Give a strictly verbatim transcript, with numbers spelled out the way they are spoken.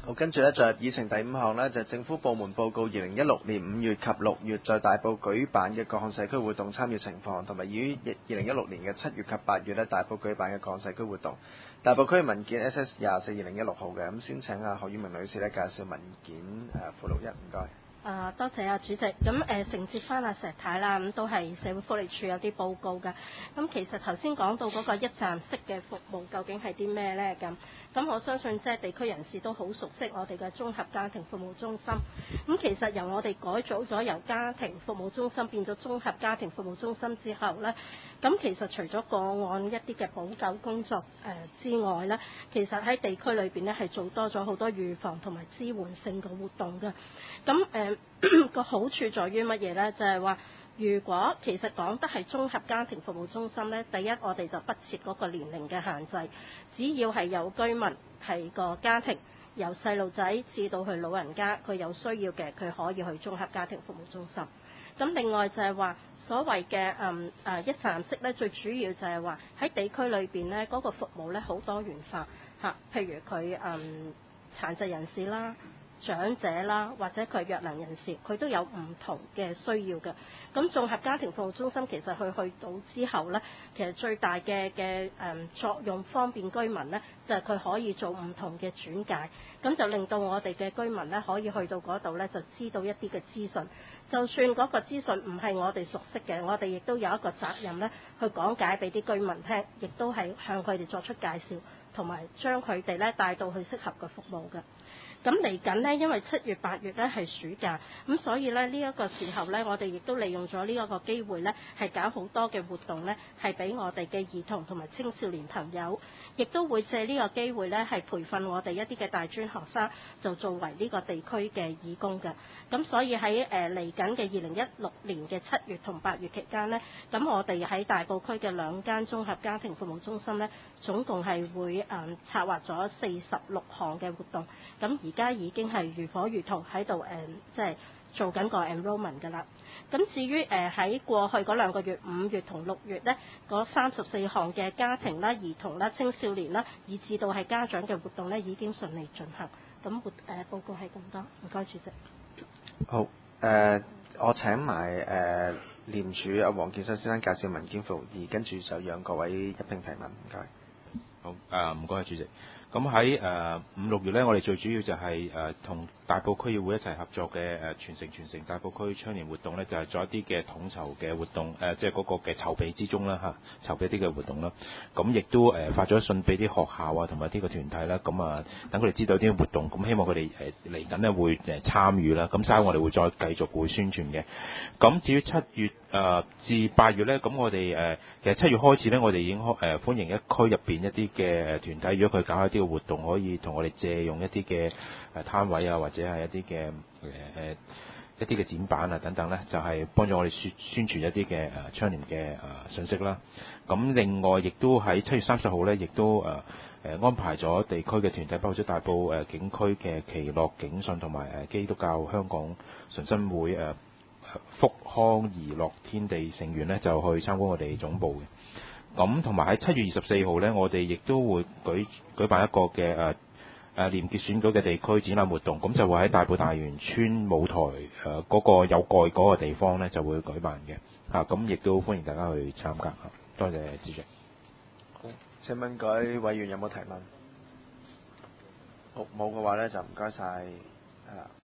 好，跟住咧就係議程第五項呢，就係政府部門報告二零一六年五月及六月在大埔舉辦嘅各項社區活動參與情況，同埋於二零一六年嘅七月及八月呢，大埔舉辦嘅各項社區活動。大埔區文件 S S 廿四二零一六號嘅，咁先請阿何婉明女士呢介紹文件誒附錄一，唔該。 啊，多謝啊主席。咁誒、呃、承接翻阿石太啦，咁都係社會福利署有啲報告㗎。咁其實頭先講到嗰個一站式嘅服務究竟係啲咩呢？咁咁我相信即係地區人士都好熟悉我哋嘅綜合家庭服務中心。咁其實由我哋改組咗由家庭服務中心變咗綜合家庭服務中心之後呢，咁其實除咗個案一啲嘅補救工作誒、呃、之外呢，其實喺地區裏邊呢係做多咗好多預防同埋支援性嘅活動嘅。咁誒個好處在於乜嘢呢？就係話，如果其實講得係綜合家庭服務中心呢，第一我哋就不設嗰個年齡嘅限制，只要係有居民係個家庭，由細路仔至到去老人家，佢有需要嘅，佢可以去綜合家庭服務中心。咁另外就係話，所謂嘅嗯誒一站式呢，最主要就係話喺地區裏邊呢，嗰個服務呢好多元化嚇，譬如佢嗯殘疾人士啦、長者啦，或者佢弱能人士，佢都有唔同嘅需要嘅。咁綜合家庭服務中心其實佢去到之後呢，其實最大嘅嘅誒作用方便居民呢，就係、是、佢可以做唔同嘅轉介，咁就令到我哋嘅居民呢，可以去到嗰度呢，就知道一啲嘅資訊。就算嗰個資訊唔係我哋熟悉嘅，我哋亦都有一個責任呢，去講解俾啲居民聽，亦都係向佢哋作出介紹，同埋將佢哋呢帶到去適合嘅服務嘅。咁嚟緊呢，因為七月八月呢係暑假，咁所以呢，呢、這、一個時候呢，我哋亦都利用咗呢一個機會呢，係搞好多嘅活動呢，係俾我哋嘅兒童同埋青少年朋友，亦都會借呢個機會呢，係培訓我哋一啲嘅大專學生，就作為呢個地區嘅義工嘅。咁所以喺誒嚟緊嘅二零一六年嘅七月同八月期間呢，咁我哋喺大埔區嘅兩間綜合家庭服務中心呢，總共係會誒、嗯、策劃咗四十六項嘅活動。咁而家已經係如火如荼喺度誒，即係做緊個 enrollment 㗎啦。咁至於誒喺過去嗰兩個月，五月同六月呢，嗰三十四項嘅家庭啦、兒童啦、青少年啦，以至到係家長嘅活動呢，已經順利進行。咁活誒報告係咁多，唔該主席。 好，誒、呃，我請埋誒、呃、廉署阿黃建新先生介紹文件附錄二，跟住就讓各位一並提問，唔該。 好，誒唔該主席。咁喺誒五六月呢，我哋最主要就係誒同大埔區議會一齊合作嘅誒傳承傳承大埔區倡廉活動呢，就係、是、做一啲嘅統籌嘅活動，誒即係嗰個嘅籌備之中啦嚇，籌備啲嘅活動啦。咁亦都誒、呃、發咗信俾啲學校啊，同埋啲個團體啦，咁啊等佢哋知道啲活動，咁希望佢哋誒嚟緊呢會誒參與啦。咁稍後我哋會再繼續會宣傳嘅。咁至於七月誒、呃、至八月呢，咁我哋誒、呃、其實七月開始呢，我哋已經開誒、呃、歡迎一區入邊一啲嘅團體，如果佢搞一啲嘅活動，可以同我哋借用一啲嘅誒攤位啊，或者係一啲嘅誒誒一啲嘅展板啊等等呢，就係、是、幫助我哋宣宣傳一啲嘅誒倡廉嘅誒信息啦。咁另外亦都喺七月三十號呢，亦都誒誒、呃、安排咗地區嘅團體，包括咗大埔誒、呃、警區嘅耆樂警訊同埋誒基督教香港純真會誒、呃、福康怡樂天地成員呢，就去參觀我哋總部嘅。咁同埋喺七月二十四號呢，我哋亦都會舉舉辦一個嘅誒誒廉潔選舉嘅地區展覽活動，咁就會喺大埔大元村舞台誒嗰、呃那個有蓋嗰個地方呢，就會舉辦嘅嚇，咁、啊、亦都歡迎大家去參加嚇。多謝主席。 好，請問各位委員有冇提問？好，冇嘅話呢，就唔該晒。誒。